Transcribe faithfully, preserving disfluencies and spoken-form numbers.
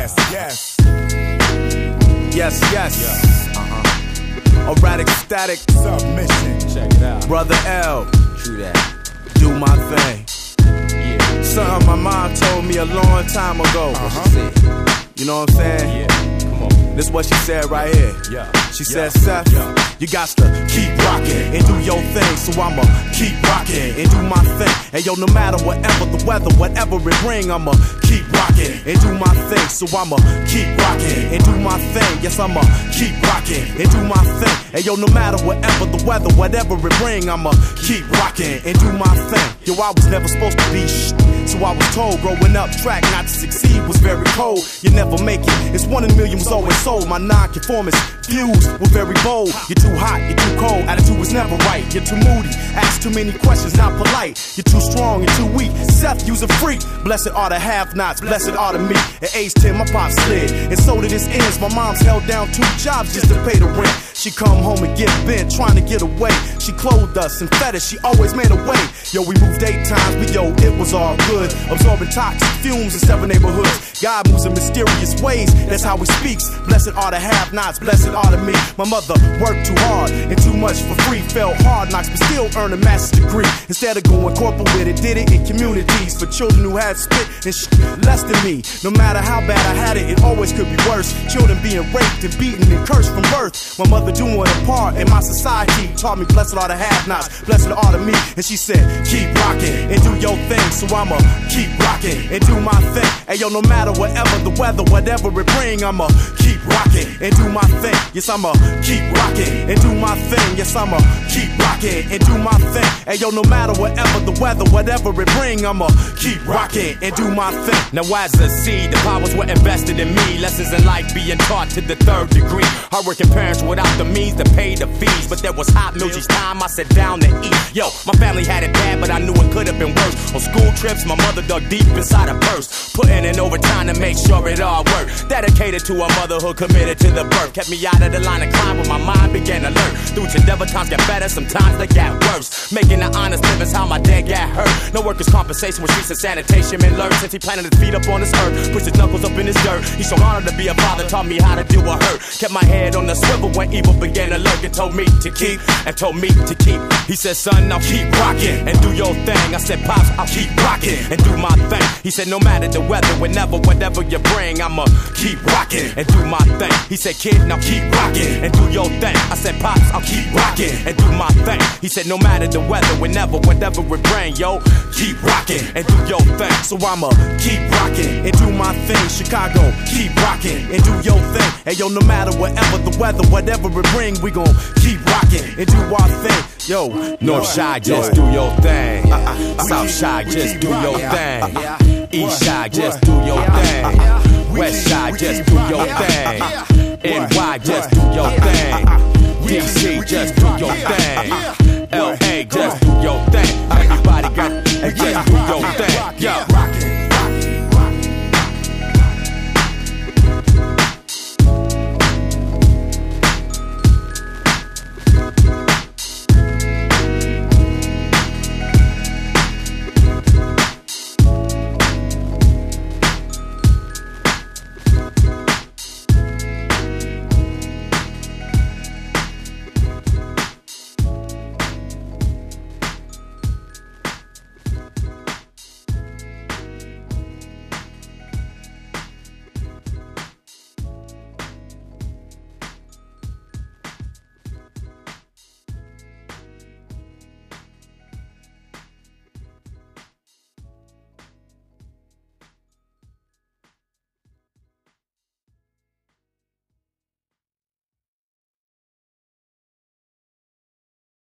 Yes, yes. Yes, yes. Yeah. Uh-huh. Erratic static. Submission. Check it out. Brother L. True that. Do my thing. Yeah. Something my mom told me a long time ago. Uh-huh. You know what I'm saying? Yeah. Come on. This is what she said right here. Yeah. She Yeah. said, Seth, Yeah. you got to keep rocking and do your thing. So I'ma keep rocking and do my thing. And yo, no matter whatever the weather, whatever it bring, I'ma keep rocking and do my thing. So I'ma keep rocking and do my thing. Yes, I'ma keep rocking and do my thing. And yo, no matter whatever the weather, whatever it bring, I'ma keep rocking and do my thing. Yo, I was never supposed to be sh**. So I was told growing up, track not to succeed was very cold. You never make it. It's one in a million was always sold. My non-conformist views were very bold. You're too hot, you're too cold. Attitude was never right. You're too moody. Ask too many questions, not polite. You're too strong and too weak. Seth, you's a freak. Blessed are the have-nots. Blessed are the me. At age ten, my pop slid, and so did his ends. My mom's held down two jobs just to pay the rent. She come home and get bent, trying to get away. She clothed us and fed us. She always made a way. Yo, we moved eight times, but yo, it was all good. Absorbing toxic fumes in seven neighborhoods. God moves in mysterious ways. That's how he speaks. Blessed are the have-nots. Blessed are the me. My mother worked too hard and too much for free. Felt hard knocks, but still earned a master's degree. Instead of going corporate with it, did it in communities for children who had spit and sh- less than me. No matter how bad I had it, it always could be worse. Children being raped and beaten and cursed from birth. My mother doing her part in my society taught me blessed are the have-nots, blessed are the me. And she said, keep rocking and do your thing. So I'ma keep rocking and do my thing. And yo, no matter whatever the weather, whatever it bring, I'ma keep rocking and do my thing. Yes, I'ma keep rocking and do my thing. Yes, I'ma keep rocking and do my thing. And yo, no matter whatever the weather, whatever it bring, I'ma keep rocking and do my thing. Now as a seed, the powers were invested in me. Lessons in life being taught to the third degree. Hardworking parents without the means to pay the fees. But there was hot meals each time I sat down to eat. Yo, my family had it bad, but I knew it could have been worse. On school trips, my mother dug deep inside her purse, putting in overtime to make sure it all worked. Dedicated to her motherhood, committed to the birth. Kept me out of the line of crime when my mind began to learn. Through endeavor, times get better, sometimes they get worse. Making an honest living's how my dad got hurt. No workers' compensation with streets and sanitation been learned since he planted his feet up on this earth. Pushed his knuckles up in his dirt. He's so honored to be a father, taught me how to deal with hurt. Kept my head on the swivel when evil began to lurk, and told me to keep, and told me to keep. He said, son, I'll keep rocking and do your thing. I said, pops, I'll keep rocking and do my thing. He said, no matter the weather, whenever, whatever you bring, I'ma keep rocking and do my thing. He said, kid, now keep rocking and do your thing. I said, pops, I'll keep rocking and do my thing. He said, no matter the weather, whenever, whatever it bring, yo, keep rocking and do your thing. So I'ma keep rocking and do my thing. Chicago, keep rocking and do your thing. And yo, no matter whatever the weather, whatever it bring, we gon' keep rocking and do our thing. Yo, North Side, just do your thing. South Side, just do your thing. East Side, just do your thing. West Side, just do your thing. N Y, just do your thing. D C, just do your thing. L A, just do your thing. Everybody got, just do your thing. Yo.